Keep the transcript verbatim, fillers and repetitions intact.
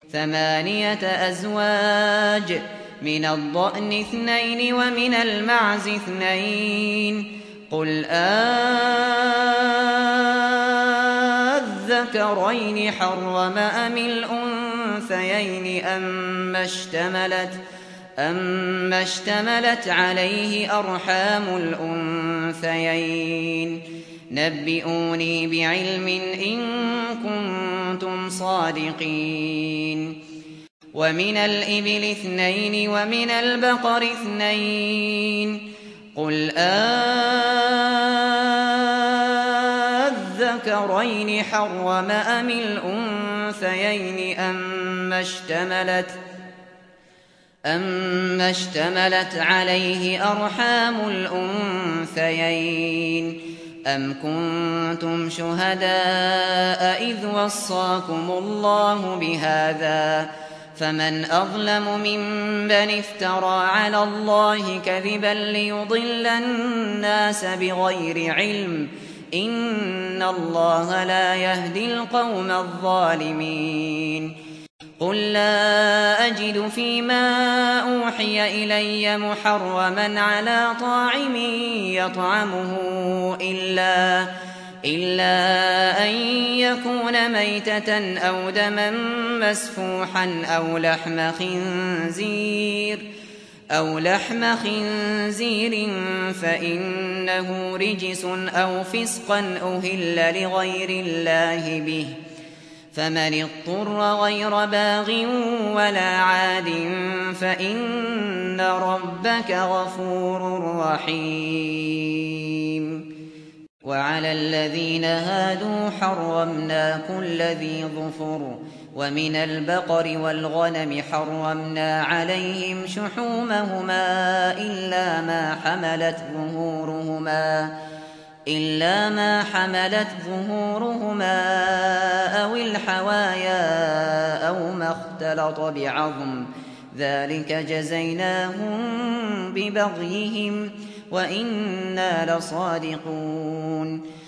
ثمانية أزواج من الضأن اثنين ومن المعز اثنين قل أذكرين حرم أم الأنثيين أما اشتملت, أم اشتملت عليه أرحام الأنثيين نبئوني بعلم إن كنتم صادقين ومن الإبل اثنين ومن البقر اثنين قل أذكرين حرم أم الأنثيين أما اشتملت, أما اشتملت عليه أرحام الأنثيين أم كنتم شهداء إذ وصاكم الله بهذا فمن أظلم ممن افترى على الله كذبا ليضل الناس بغير علم إن الله لا يهدي القوم الظالمين قل لا أجد فيما أوحي إلي محرما على طاعم يطعمه إلا, إلا أن يكون ميتة أو دما مسفوحا أو لحم خنزير أو لحم خنزير فإنه رجس أو فسقا أهل لغير الله به فمن اضطر غير باغ ولا عاد فإن ربك غفور رحيم وعلى الذين هادوا حرمنا كل ذي ظفر ومن البقر والغنم حرمنا عليهم شحومهما إلا ما حملت ظهورهما إلا ما حملت ظهورهما أو الحوايا أو ما اختلط بعظم ذلك جزيناهم ببغيهم وإنا لصادقون